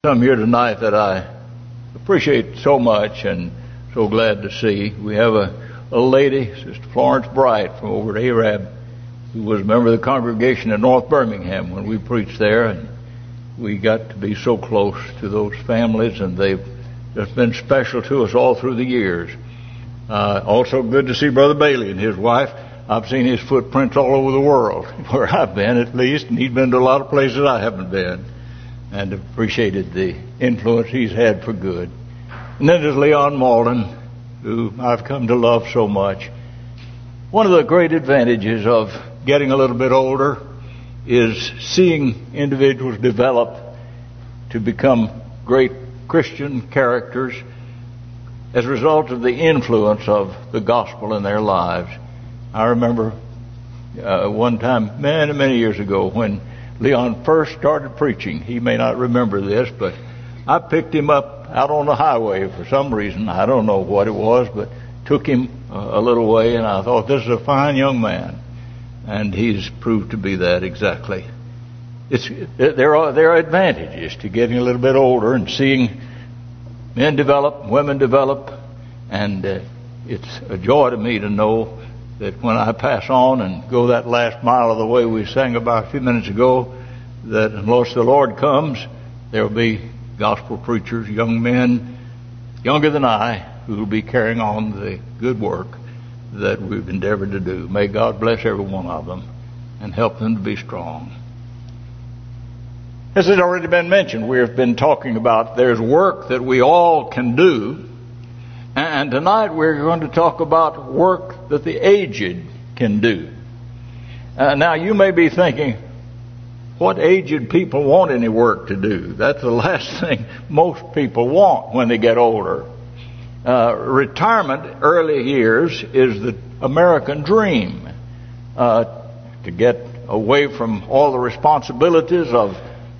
Some here tonight that I appreciate so much and so glad to see. We have a lady, Sister Florence Bright from over at Arab, who was a member of the congregation in North Birmingham when we preached there, and we got to be so close to those families, and they've just been special to us all through the years. Also good to see Brother Bailey and his wife. I've seen his footprints all over the world, where I've been at least, and he's been to a lot of places I haven't been, and appreciated the influence he's had for good. And then there's Leon Malden, who I've come to love so much. One of the great advantages of getting a little bit older is seeing individuals develop to become great Christian characters as a result of the influence of the gospel in their lives. I remember one time, many years ago, when Leon first started preaching. He may not remember this, but I picked him up out on the highway for some reason. I don't know what it was, but took him a little way, and I thought, this is a fine young man. And he's proved to be that exactly. There are advantages to getting a little bit older and seeing men develop, women develop, and it's a joy to me to know that when I pass on and go that last mile of the way we sang about a few minutes ago, that unless the Lord comes, there will be gospel preachers, young men, younger than I, who will be carrying on the good work that we've endeavored to do. May God bless every one of them and help them to be strong. As has already been mentioned, we have been talking about there's work that we all can do. And tonight we're going to talk about work that the aged can do. Now you may be thinking, what aged people want any work to do? That's the last thing most people want when they get older. Retirement, early years, is the American dream. To get away from all the responsibilities of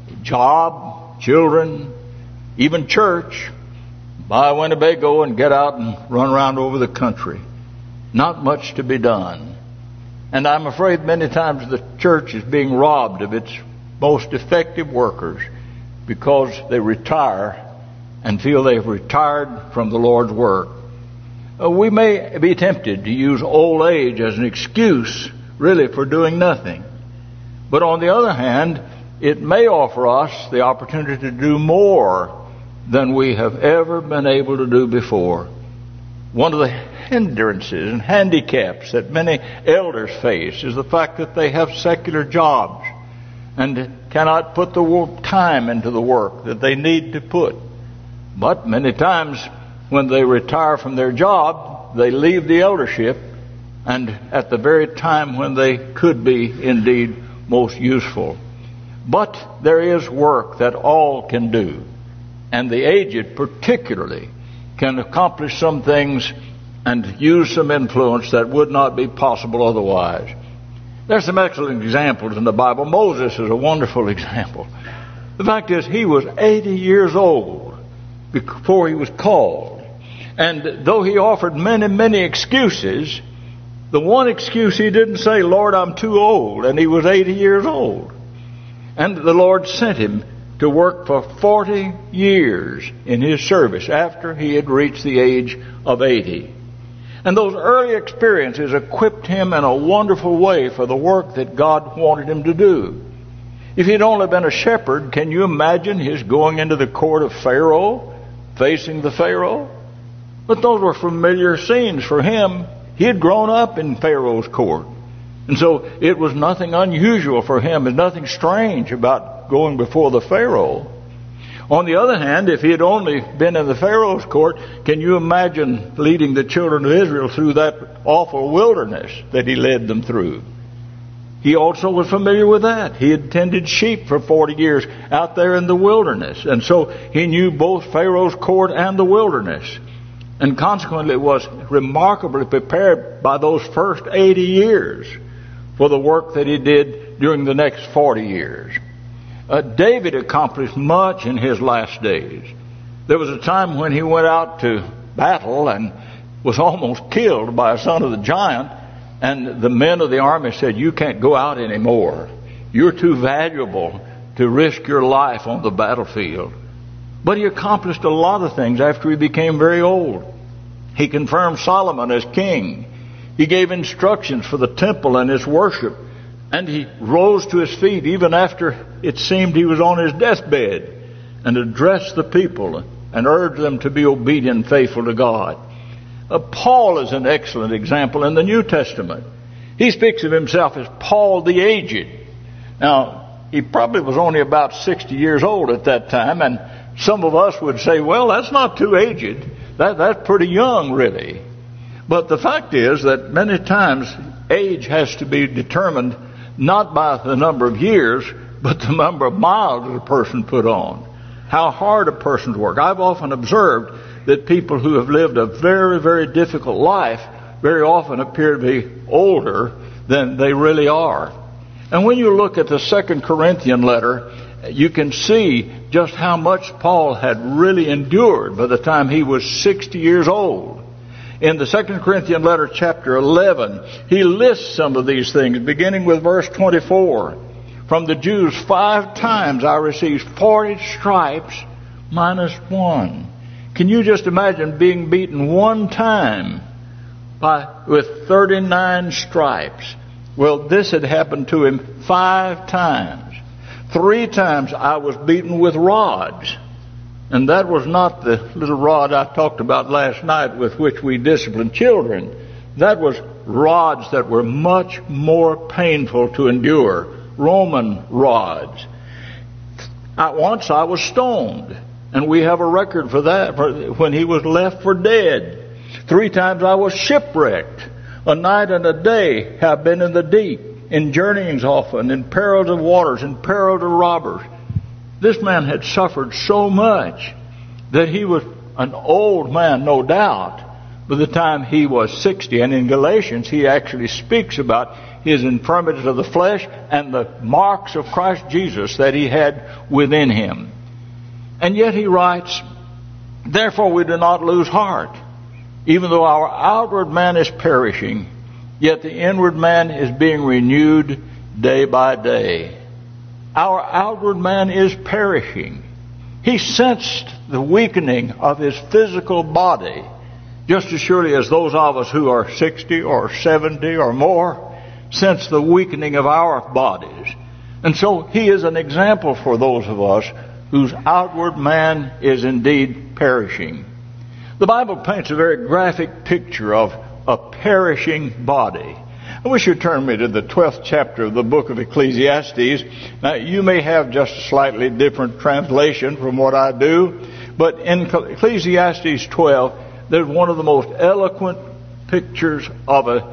job, children, even church. Buy a Winnebago and get out and run around over the country. Not much to be done. And I'm afraid many times the church is being robbed of its most effective workers because they retire and feel they've retired from the Lord's work. We may be tempted to use old age as an excuse, really, for doing nothing. But on the other hand, it may offer us the opportunity to do more than we have ever been able to do before. One of the hindrances and handicaps that many elders face is the fact that they have secular jobs and cannot put the time into the work that they need to put. But many times when they retire from their job, they leave the eldership, and at the very time when they could be indeed most useful. But there is work that all can do. And the aged particularly can accomplish some things and use some influence that would not be possible otherwise. There's some excellent examples in the Bible. Moses is a wonderful example. The fact is, he was 80 years old before he was called. And though he offered many excuses, the one excuse he didn't say, Lord, I'm too old, and he was 80 years old. And the Lord sent him to work for 40 years in his service after he had reached the age of 80. And those early experiences equipped him in a wonderful way for the work that God wanted him to do. If he'd only been a shepherd, can you imagine his going into the court of Pharaoh, facing the Pharaoh? But those were familiar scenes for him. He had grown up in Pharaoh's court. And so it was nothing unusual for him and nothing strange about going before the Pharaoh. On the other hand, if he had only been in the Pharaoh's court, can you imagine leading the children of Israel through that awful wilderness that he led them through? He also was familiar with that. He had tended sheep for 40 years out there in the wilderness. And so he knew both Pharaoh's court and the wilderness. And consequently was remarkably prepared by those first 80 years for the work that he did during the next 40 years. David accomplished much in his last days. There was a time when he went out to battle and was almost killed by a son of the giant, and the men of the army said, you can't go out anymore. You're too valuable to risk your life on the battlefield. But he accomplished a lot of things after he became very old. He confirmed Solomon as king. He gave instructions for the temple and its worship. And he rose to his feet even after it seemed he was on his deathbed and addressed the people and urged them to be obedient and faithful to God. Paul is an excellent example in the New Testament. He speaks of himself as Paul the Aged. Now, he probably was only about 60 years old at that time, and some of us would say, well, that's not too aged. That's pretty young, really. But the fact is that many times age has to be determined not by the number of years, but the number of miles that a person put on. How hard a person's work. I've often observed that people who have lived a very, very difficult life very often appear to be older than they really are. And when you look at the 2 Corinthian letter, you can see just how much Paul had really endured by the time he was 60 years old. In the 2 Corinthian letter, chapter 11, he lists some of these things, beginning with verse 24. From the Jews 5 times I received 40 stripes minus 1. Can you just imagine being beaten one time with 39 stripes? Well, this had happened to him 5 times. 3 times I was beaten with rods. And that was not the little rod I talked about last night with which we discipline children. That was rods that were much more painful to endure. Roman rods. Once I was stoned. And we have a record for that, when he was left for dead. 3 times I was shipwrecked. A night and a day have been in the deep, in journeyings often, in perils of waters, in perils of robbers. This man had suffered so much that he was an old man, no doubt, by the time he was 60. And in Galatians, he actually speaks about his infirmities of the flesh and the marks of Christ Jesus that he had within him. And yet he writes, therefore we do not lose heart. Even though our outward man is perishing, yet the inward man is being renewed day by day. Our outward man is perishing. He sensed the weakening of his physical body, just as surely as those of us who are 60 or 70 or more sense the weakening of our bodies. And so he is an example for those of us whose outward man is indeed perishing. The Bible paints a very graphic picture of a perishing body. I wish you'd turn me to the 12th chapter of the book of Ecclesiastes. Now, you may have just a slightly different translation from what I do, but in Ecclesiastes 12, there's one of the most eloquent pictures of an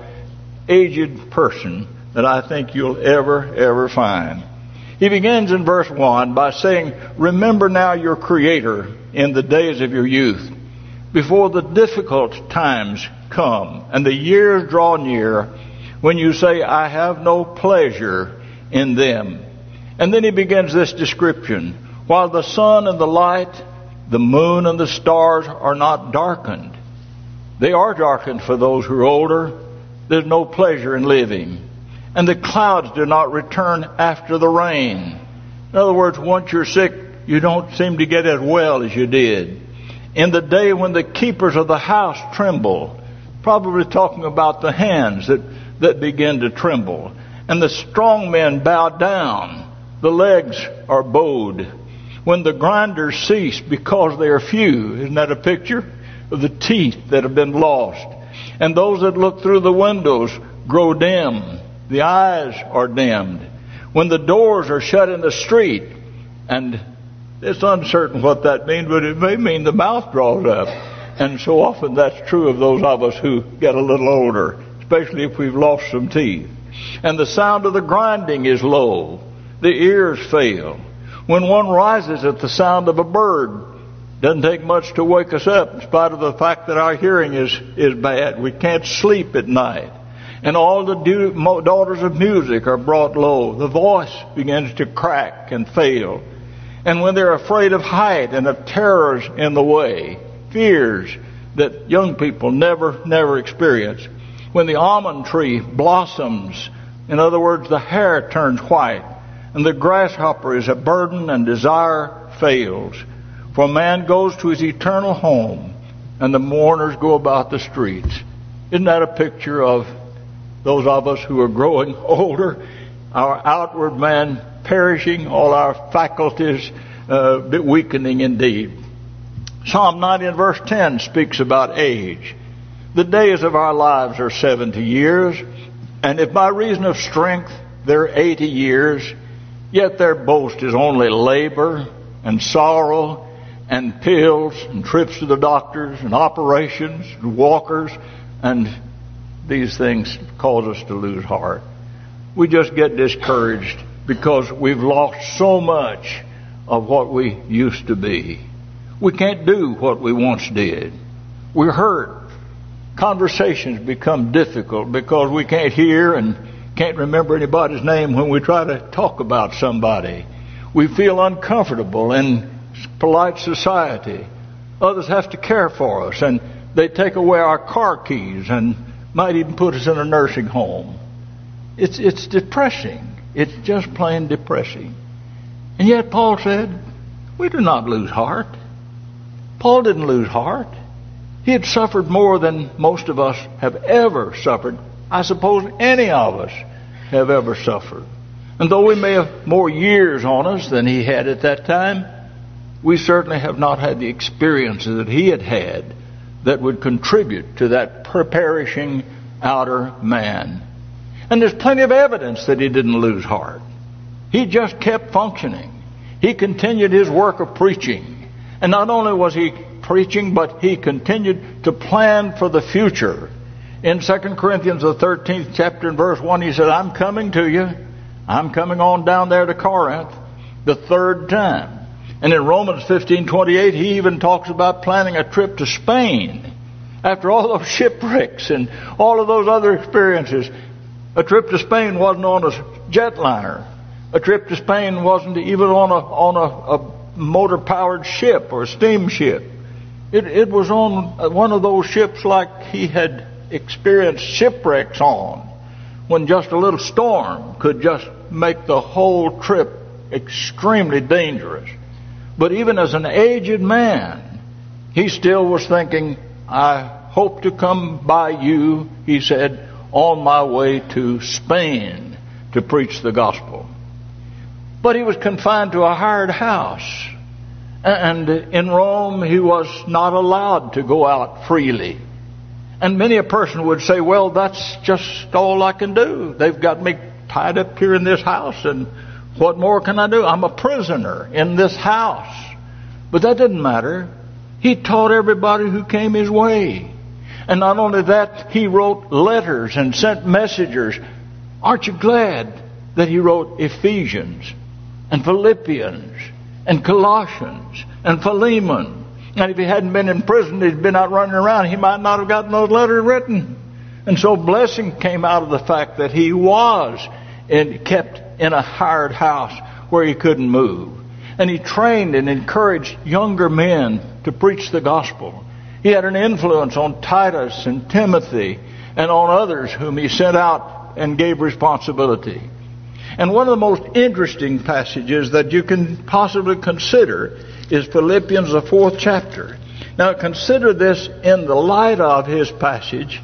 aged person that I think you'll ever find. He begins in verse 1 by saying, remember now your Creator in the days of your youth, before the difficult times come and the years draw near, when you say, I have no pleasure in them. And then he begins this description. While the sun and the light, the moon and the stars are not darkened. They are darkened for those who are older. There's no pleasure in living. And the clouds do not return after the rain. In other words, once you're sick, you don't seem to get as well as you did. In the day when the keepers of the house tremble, probably talking about the hands that begin to tremble, and the strong men bow down, the legs are bowed. When the grinders cease because they are few, isn't that a picture of the teeth that have been lost? And those that look through the windows grow dim, the eyes are dimmed. When the doors are shut in the street, and it's uncertain what that means, but it may mean the mouth draws up. And so often that's true of those of us who get a little older, especially if we've lost some teeth. And the sound of the grinding is low. The ears fail. When one rises at the sound of a bird, doesn't take much to wake us up, in spite of the fact that our hearing is bad. We can't sleep at night. And all the daughters of music are brought low. The voice begins to crack and fail. And when they're afraid of height and of terrors in the way, fears that young people never experience. When the almond tree blossoms, in other words, the hair turns white, and the grasshopper is a burden and desire fails. For man goes to his eternal home, and the mourners go about the streets. Isn't that a picture of those of us who are growing older? Our outward man perishing, all our faculties weakening indeed. Psalm 90 and verse 10 speaks about age. The days of our lives are 70 years, and if by reason of strength they're 80 years, yet their boast is only labor and sorrow and pills and trips to the doctors and operations and walkers, and these things cause us to lose heart. We just get discouraged because we've lost so much of what we used to be. We can't do what we once did. We're hurt. Conversations become difficult because we can't hear and can't remember anybody's name when we try to talk about somebody. We feel uncomfortable in polite society. Others have to care for us, and they take away our car keys and might even put us in a nursing home. It's depressing. It's just plain depressing. And yet Paul said, we do not lose heart. Paul didn't lose heart. He had suffered more than most of us have ever suffered. I suppose any of us have ever suffered. And though we may have more years on us than he had at that time, we certainly have not had the experiences that he had had that would contribute to that perishing outer man. And there's plenty of evidence that he didn't lose heart. He just kept functioning. He continued his work of preaching. And not only was he preaching, but he continued to plan for the future. In 2 Corinthians, the 13th chapter and verse 1, he said, I'm coming to you. I'm coming on down there to Corinth the third time. And in Romans 15:28, he even talks about planning a trip to Spain. After all those shipwrecks and all of those other experiences, a trip to Spain wasn't on a jetliner. A trip to Spain wasn't even on a motor-powered ship or a steamship. It was on one of those ships like he had experienced shipwrecks on, when just a little storm could just make the whole trip extremely dangerous. But even as an aged man, he still was thinking, I hope to come by you, he said, on my way to Spain to preach the gospel. But he was confined to a hired house. And in Rome, he was not allowed to go out freely. And many a person would say, well, that's just all I can do. They've got me tied up here in this house, and what more can I do? I'm a prisoner in this house. But that didn't matter. He taught everybody who came his way. And not only that, he wrote letters and sent messengers. Aren't you glad that he wrote Ephesians and Philippians and Colossians and Philemon? And if he hadn't been in prison, he'd been out running around, he might not have gotten those letters written. And so blessing came out of the fact that he was kept in a hired house where he couldn't move. And he trained and encouraged younger men to preach the gospel. He had an influence on Titus and Timothy and on others whom he sent out and gave responsibility. And one of the most interesting passages that you can possibly consider is Philippians, the 4th chapter. Now consider this in the light of this passage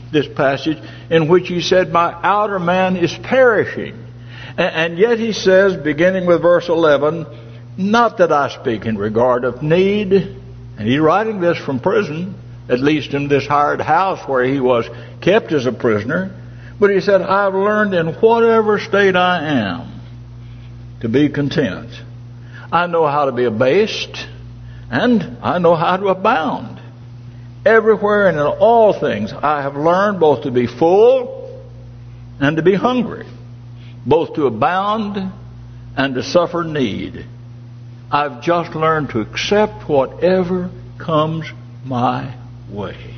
in which he said, my outer man is perishing. And yet he says, beginning with verse 11, not that I speak in regard of need. And he's writing this from prison, at least in this hired house where he was kept as a prisoner. But he said, I've learned in whatever state I am to be content. I know how to be abased, and I know how to abound. Everywhere and in all things I have learned both to be full and to be hungry, both to abound and to suffer need. I've just learned to accept whatever comes my way.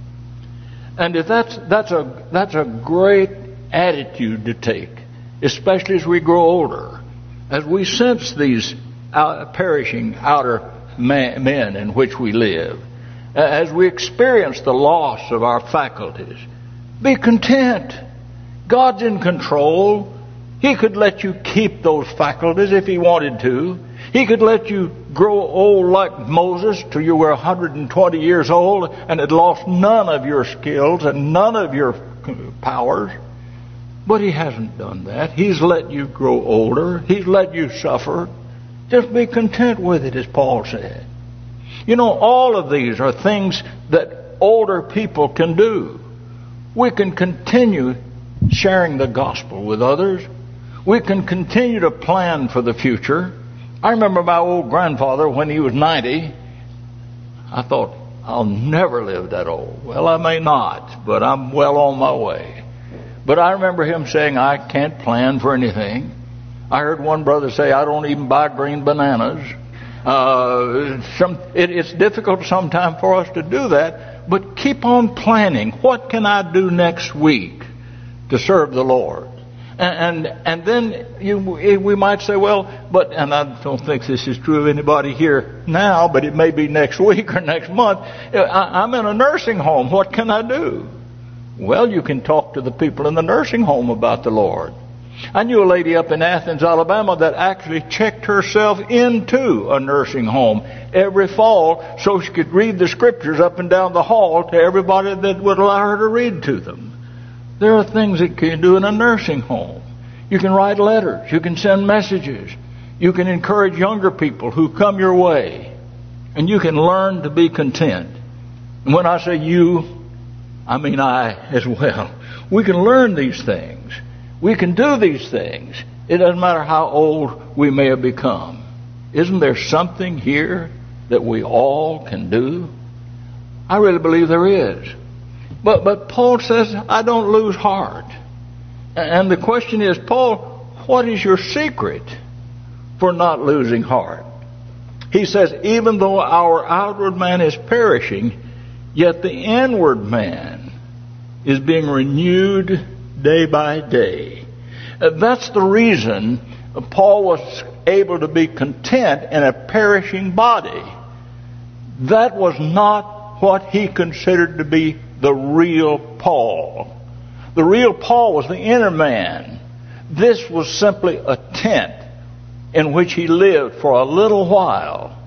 And if that's a great attitude to take, especially as we grow older, as we sense these perishing outer men in which we live, as we experience the loss of our faculties. Be content. God's in control. He could let you keep those faculties if He wanted to. He could let you grow old like Moses till you were 120 years old and had lost none of your skills and none of your powers. But He hasn't done that. He's let you grow older. He's let you suffer. Just be content with it, as Paul said. You know, all of these are things that older people can do. We can continue sharing the gospel with others. We can continue to plan for the future. I remember my old grandfather, when he was 90, I thought, I'll never live that old. Well, I may not, but I'm well on my way. But I remember him saying, I can't plan for anything. I heard one brother say, I don't even buy green bananas. It's difficult sometimes for us to do that, but keep on planning. What can I do next week to serve the Lord? And then we might say, well, but, and I don't think this is true of anybody here now, but it may be next week or next month. I'm in a nursing home. What can I do? Well, you can talk to the people in the nursing home about the Lord. I knew a lady up in Athens, Alabama, that actually checked herself into a nursing home every fall so she could read the scriptures up and down the hall to everybody that would allow her to read to them. There are things that you can do in a nursing home. You can write letters. You can send messages. You can encourage younger people who come your way. And you can learn to be content. And when I say you, I mean I as well. We can learn these things. We can do these things. It doesn't matter how old we may have become. Isn't there something here that we all can do? I really believe there is. But Paul says, I don't lose heart. And the question is, Paul, what is your secret for not losing heart? He says, even though our outward man is perishing, yet the inward man is being renewed day by day. That's the reason Paul was able to be content in a perishing body. That was not what he considered to be the real Paul. The real Paul was the inner man. This was simply a tent in which he lived for a little while.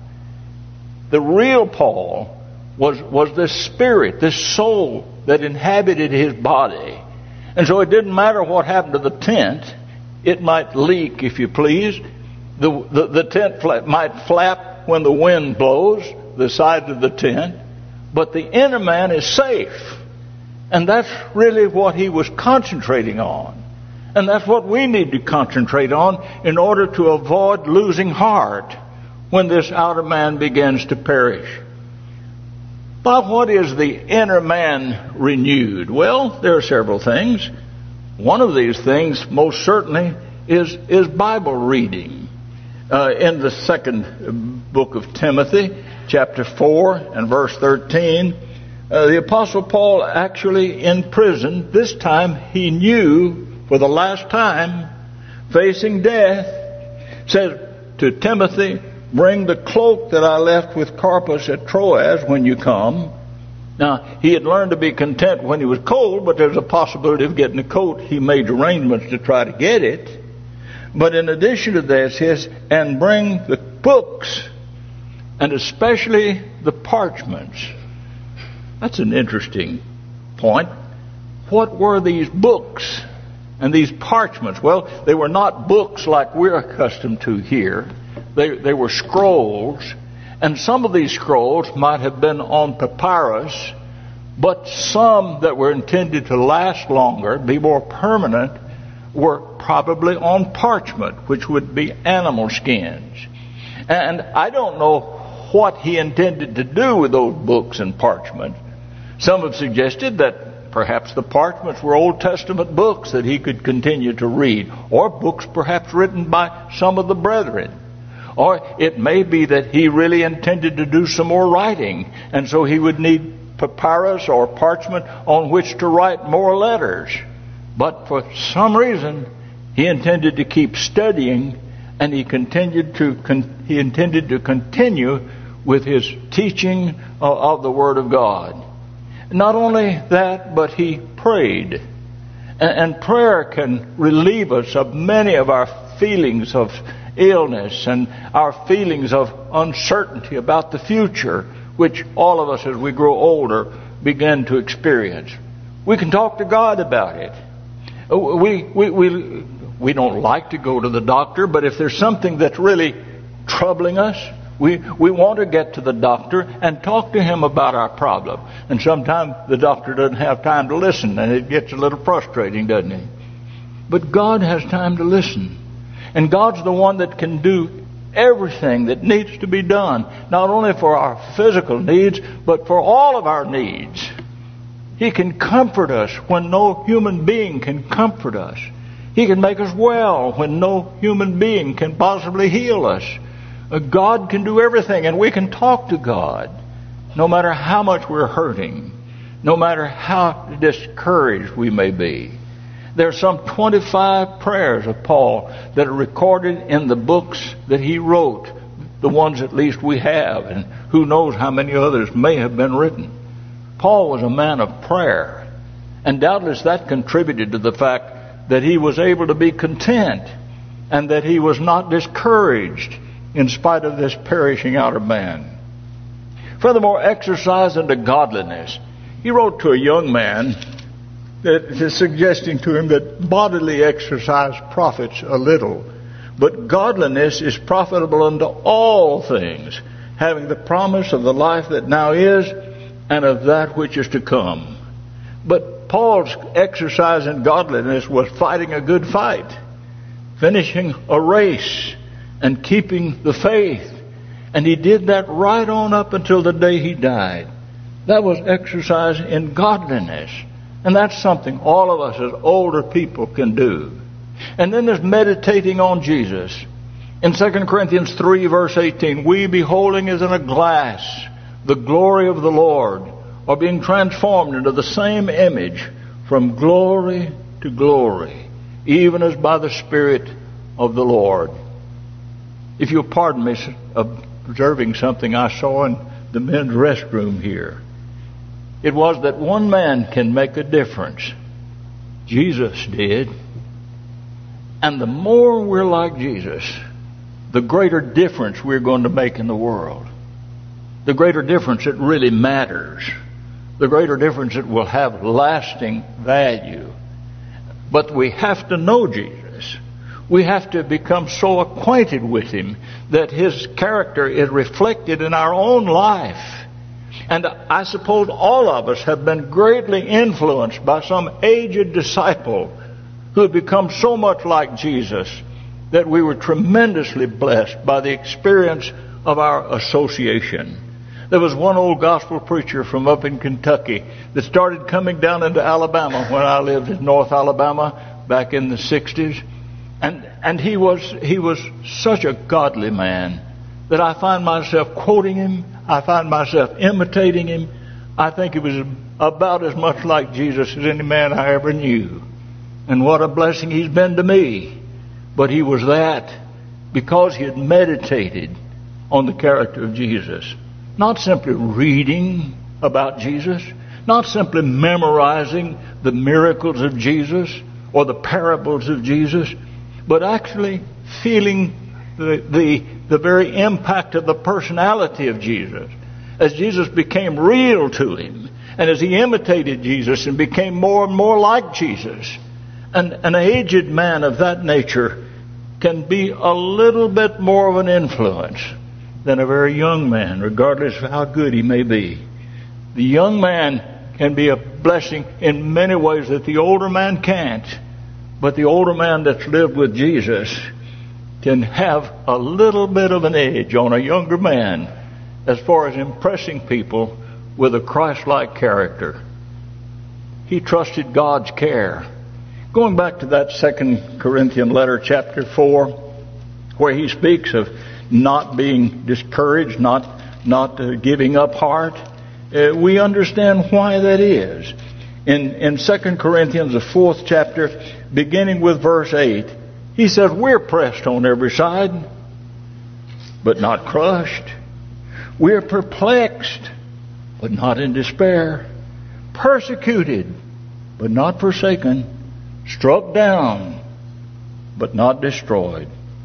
The real Paul was this spirit, this soul that inhabited his body. And so it didn't matter what happened to the tent. It might leak, if you please. The tent might flap when the wind blows, the sides of the tent. But the inner man is safe. And that's really what he was concentrating on. And that's what we need to concentrate on in order to avoid losing heart when this outer man begins to perish. But what is the inner man renewed? Well, there are several things. One of these things, most certainly, is Bible reading. In the second book of Timothy, chapter 4 and verse 13, the Apostle Paul, actually in prison, this time he knew for the last time, facing death, said to Timothy, bring the cloak that I left with Carpus at Troas when you come. Now, he had learned to be content when he was cold, but there's a possibility of getting a coat. He made arrangements to try to get it. But in addition to this, he says, and bring the books, and especially the parchments. That's an interesting point. What were these books and these parchments? Well, they were not books like we're accustomed to here. They were scrolls, and some of these scrolls might have been on papyrus, but some that were intended to last longer, be more permanent, were probably on parchment, which would be animal skins. And I don't know what he intended to do with those books and parchment. Some have suggested that perhaps the parchments were Old Testament books that he could continue to read, or books perhaps written by some of the brethren. Or it may be that he really intended to do some more writing, and so he would need papyrus or parchment on which to write more letters. But for some reason, he intended to keep studying, and he intended to continue with his teaching of the Word of God. Not only that, but he prayed. And prayer can relieve us of many of our feelings of illness and our feelings of uncertainty about the future, which all of us as we grow older begin to experience. We can talk to God about it. We don't like to go to the doctor, but if there's something that's really troubling us, we want to get to the doctor and talk to him about our problem. And sometimes the doctor doesn't have time to listen, and it gets a little frustrating, doesn't it? But God has time to listen. And God's the one that can do everything that needs to be done, not only for our physical needs, but for all of our needs. He can comfort us when no human being can comfort us. He can make us well when no human being can possibly heal us. God can do everything, and we can talk to God no matter how much we're hurting, no matter how discouraged we may be. There are some 25 prayers of Paul that are recorded in the books that he wrote, the ones at least we have, and who knows how many others may have been written. Paul was a man of prayer, and doubtless that contributed to the fact that he was able to be content and that he was not discouraged in spite of this perishing outer man. Furthermore, exercise unto godliness. He wrote to a young man that is suggesting to him that bodily exercise profits a little, but godliness is profitable unto all things, having the promise of the life that now is and of that which is to come. But Paul's exercise in godliness was fighting a good fight, finishing a race, and keeping the faith. And he did that right on up until the day he died. That was exercise in godliness. And that's something all of us as older people can do. And then there's meditating on Jesus. In 2 Corinthians 3 verse 18, we beholding as in a glass the glory of the Lord are being transformed into the same image from glory to glory, even as by the Spirit of the Lord. If you'll pardon me observing something I saw in the men's restroom here. It was that one man can make a difference. Jesus did. And the more we're like Jesus, the greater difference we're going to make in the world. The greater difference it really matters. The greater difference it will have lasting value. But we have to know Jesus. We have to become so acquainted with Him that His character is reflected in our own life. And I suppose all of us have been greatly influenced by some aged disciple who had become so much like Jesus that we were tremendously blessed by the experience of our association. There was one old gospel preacher from up in Kentucky that started coming down into Alabama when I lived in North Alabama back in the 60s. And he was such a godly man that I find myself quoting him. I find myself imitating him. I think he was about as much like Jesus as any man I ever knew. And what a blessing he's been to me. But he was that because he had meditated on the character of Jesus. Not simply reading about Jesus, not simply memorizing the miracles of Jesus or the parables of Jesus, but actually feeling the very impact of the personality of Jesus. As Jesus became real to him, and as he imitated Jesus and became more and more like Jesus. And an aged man of that nature can be a little bit more of an influence than a very young man, regardless of how good he may be. The young man can be a blessing in many ways that the older man can't. But the older man that's lived with Jesus can have a little bit of an edge on a younger man as far as impressing people with a Christ-like character. He trusted God's care. Going back to that 2 Corinthians letter, chapter 4, where he speaks of not being discouraged, not giving up heart, we understand why that is. In 2 Corinthians, the 4th chapter, beginning with verse 8, he says, we're pressed on every side, but not crushed. We're perplexed, but not in despair. Persecuted, but not forsaken. Struck down, but not destroyed.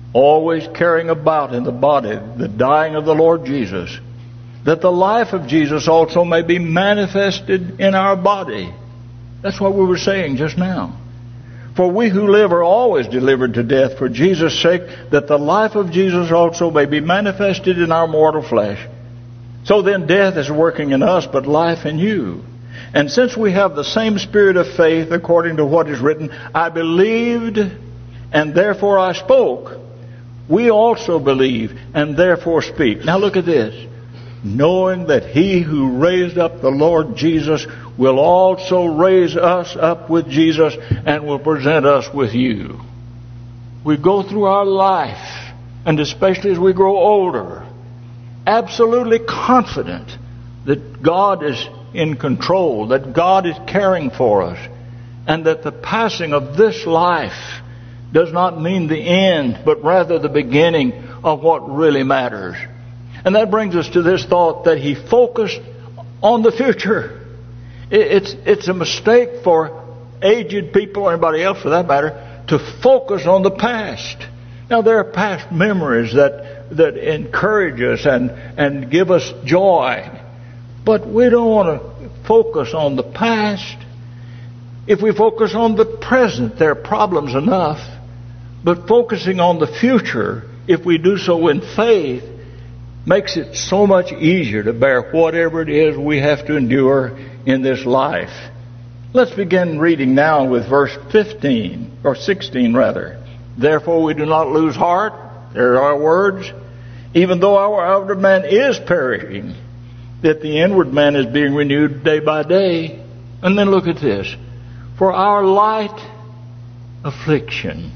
always carrying about in the body the dying of the Lord Jesus, that the life of Jesus also may be manifested in our body. That's what we were saying just now. For we who live are always delivered to death for Jesus' sake, that the life of Jesus also may be manifested in our mortal flesh. So then death is working in us, but life in you. And since we have the same spirit of faith, according to what is written, I believed, and therefore I spoke. We also believe, and therefore speak. Now look at this. Knowing that He who raised up the Lord Jesus will also raise us up with Jesus and will present us with you. We go through our life, and especially as we grow older, absolutely confident that God is in control, that God is caring for us, and that the passing of this life does not mean the end, but rather the beginning of what really matters. And that brings us to this thought that he focused on the future. It's a mistake for aged people, or anybody else for that matter, to focus on the past. Now, there are past memories that encourage us and give us joy. But we don't want to focus on the past. If we focus on the present, there are problems enough. But focusing on the future, if we do so in faith, makes it so much easier to bear whatever it is we have to endure in this life. Let's begin reading now with verse 15, or 16 rather. Therefore we do not lose heart. There are our words. Even though our outer man is perishing, that the inward man is being renewed day by day. And then look at this. For our light affliction.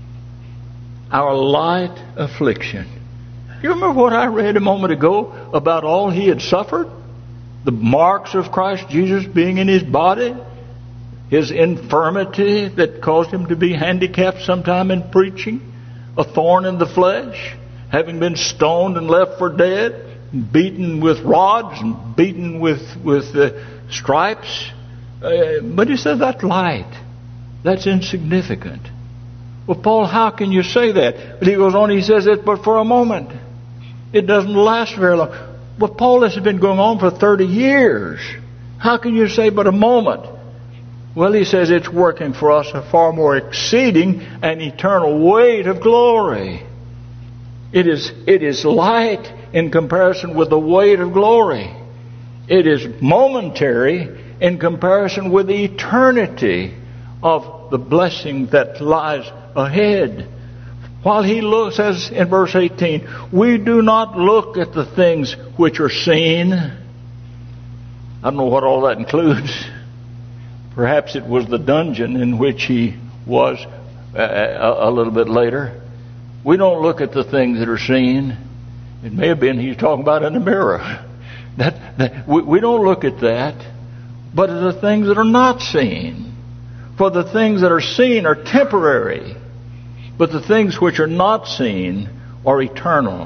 Our light affliction. You remember what I read a moment ago about all he had suffered? The marks of Christ Jesus being in his body, his infirmity that caused him to be handicapped sometime in preaching, a thorn in the flesh, having been stoned and left for dead, beaten with rods and beaten with stripes. But he said that's light. That's insignificant. Well, Paul, how can you say that? But he goes on, he says it but for a moment. It doesn't last very long. But Paul, this has been going on for 30 years. How can you say but a moment? Well, he says it's working for us a far more exceeding and eternal weight of glory. It is light in comparison with the weight of glory. It is momentary in comparison with the eternity of the blessing that lies ahead. While he says in verse 18, we do not look at the things which are seen. I don't know what all that includes. Perhaps it was the dungeon in which he was a little bit later. We don't look at the things that are seen. It may have been he's talking about in the mirror. We don't look at that, but at the things that are not seen. For the things that are seen are temporary, but the things which are not seen are eternal.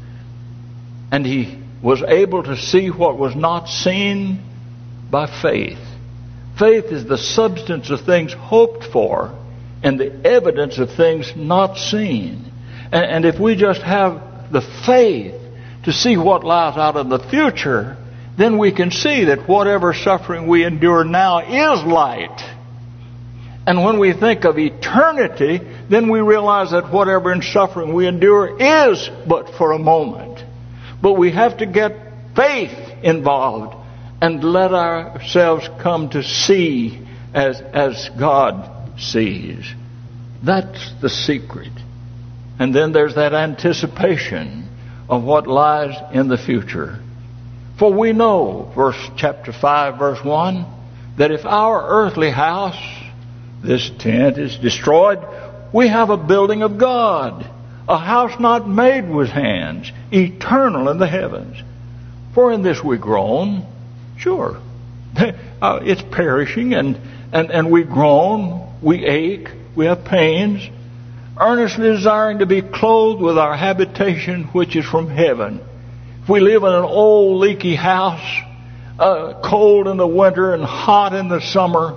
And he was able to see what was not seen by faith. Faith is the substance of things hoped for and the evidence of things not seen. And if we just have the faith to see what lies out in the future, then we can see that whatever suffering we endure now is light. And when we think of eternity, then we realize that whatever suffering we endure is but for a moment. But we have to get faith involved and let ourselves come to see as God sees. That's the secret. And then there's that anticipation of what lies in the future. For we know, chapter 5, verse 1, that if our earthly house, this tent, is destroyed, we have a building of God, a house not made with hands, eternal in the heavens. For in this we groan, sure, it's perishing, and we groan, we ache, we have pains, earnestly desiring to be clothed with our habitation which is from heaven. If we live in an old leaky house, cold in the winter and hot in the summer,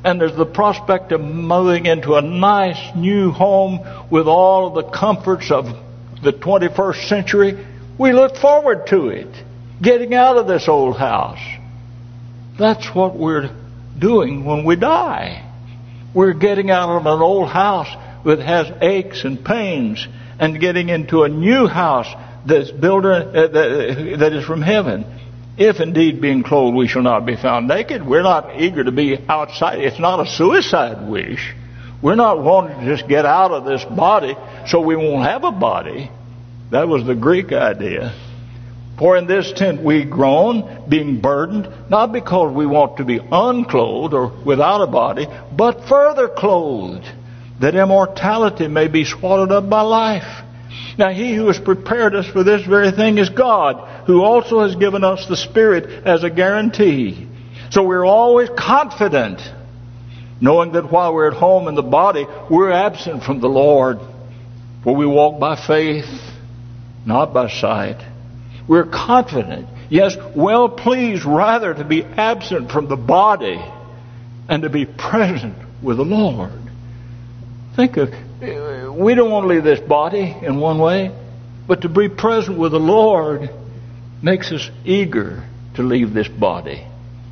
and there's the prospect of moving into a nice new home with all of the comforts of the 21st century, we look forward to it. Getting out of this old house. That's what we're doing when we die. We're getting out of an old house that has aches and pains and getting into a new house that's built that is from heaven. If indeed being clothed we shall not be found naked. We're not eager to be outside. It's not a suicide wish. We're not wanting to just get out of this body so we won't have a body. That was the Greek idea. For in this tent we groan, being burdened, not because we want to be unclothed or without a body, but further clothed, that immortality may be swallowed up by life. Now he who has prepared us for this very thing is God, who also has given us the Spirit as a guarantee. So we're always confident, knowing that while we're at home in the body, we're absent from the Lord. For we walk by faith, not by sight. We're confident, yes, well pleased rather to be absent from the body and to be present with the Lord. Think of, we don't want to leave this body in one way, but to be present with the Lord makes us eager to leave this body.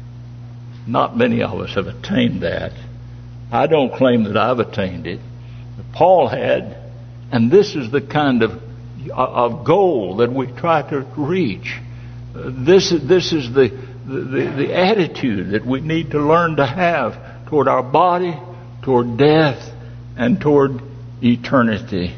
Not many of us have attained that. I don't claim that I've attained it. But Paul had, and this is the kind of goal that we try to reach. This is the attitude that we need to learn to have toward our body, toward death, and toward eternity.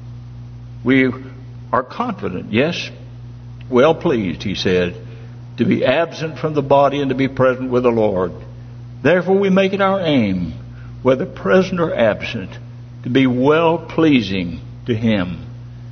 We are confident, yes, well pleased, he said, to be absent from the body and to be present with the Lord. Therefore we make it our aim, whether present or absent, to be well pleasing to Him.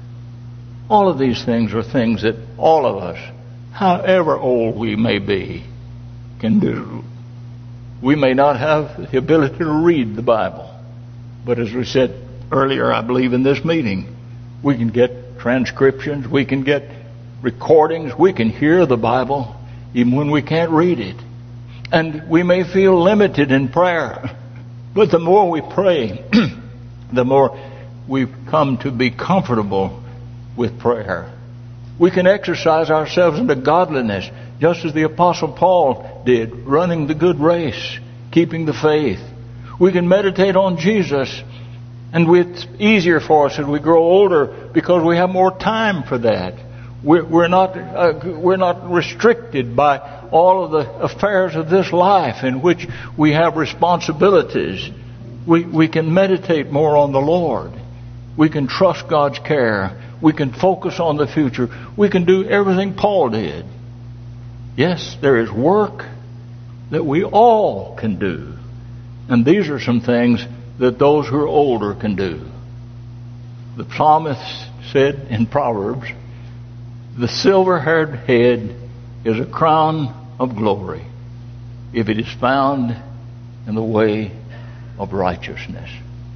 All of these things are things that all of us, however old we may be, can do. We may not have the ability to read the Bible, but as we said earlier, I believe in this meeting, we can get transcriptions, we can get recordings, we can hear the Bible even when we can't read it. And we may feel limited in prayer, but the more we pray, the more we come to be comfortable with prayer. We can exercise ourselves into godliness, just as the Apostle Paul did, running the good race, keeping the faith. We can meditate on Jesus, and it's easier for us as we grow older because we have more time for that. We're not restricted by all of the affairs of this life in which we have responsibilities. We can meditate more on the Lord. We can trust God's care. We can focus on the future. We can do everything Paul did. Yes, there is work that we all can do. And these are some things that those who are older can do. The psalmist said in Proverbs, the silver-haired head is a crown of glory if it is found in the way of righteousness.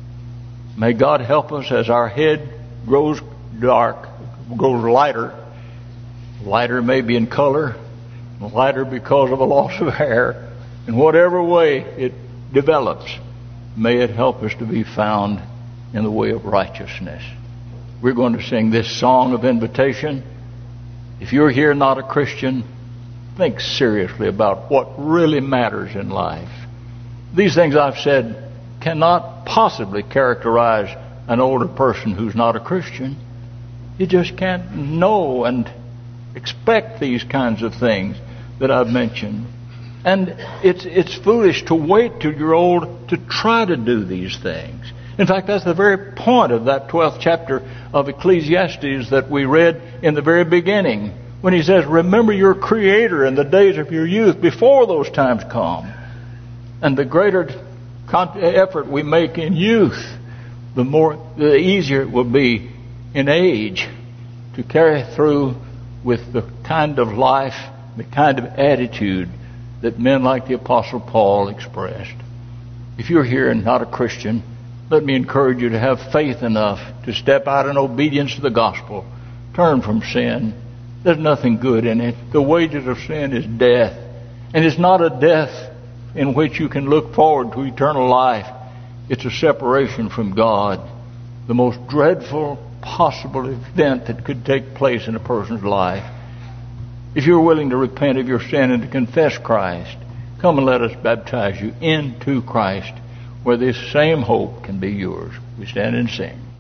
May God help us as our head grows dark, grows lighter. Lighter maybe in color, lighter because of a loss of hair. In whatever way it develops, may it help us to be found in the way of righteousness. We're going to sing this song of invitation. If you're here not a Christian, think seriously about what really matters in life. These things I've said cannot possibly characterize an older person who's not a Christian. You just can't know and expect these kinds of things that I've mentioned. And it's foolish to wait till you're old to try to do these things. In fact, that's the very point of that 12th chapter of Ecclesiastes that we read in the very beginning, when he says, remember your Creator in the days of your youth before those times come. And the greater effort we make in youth, the easier it will be in age to carry through with the kind of life, the kind of attitude that men like the Apostle Paul expressed. If you're here and not a Christian, let me encourage you to have faith enough to step out in obedience to the gospel. Turn from sin. There's nothing good in it. The wages of sin is death. And it's not a death in which you can look forward to eternal life, it's a separation from God, the most dreadful possible event that could take place in a person's life. If you're willing to repent of your sin and to confess Christ, come and let us baptize you into Christ, where this same hope can be yours. We stand and sing.